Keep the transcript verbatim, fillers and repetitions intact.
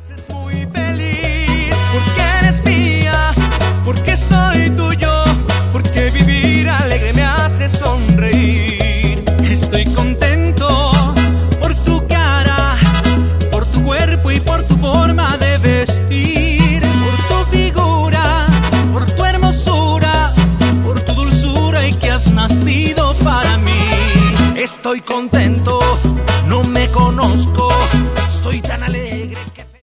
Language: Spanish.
haces muy feliz, porque eres mía, porque soy tuyo, porque vivir alegre me hace sonreír. Estoy contento por tu cara, por tu cuerpo y por tu forma de vestir, por tu figura, por tu hermosura, por tu dulzura y que has nacido para mí. Estoy contento, no me conozco,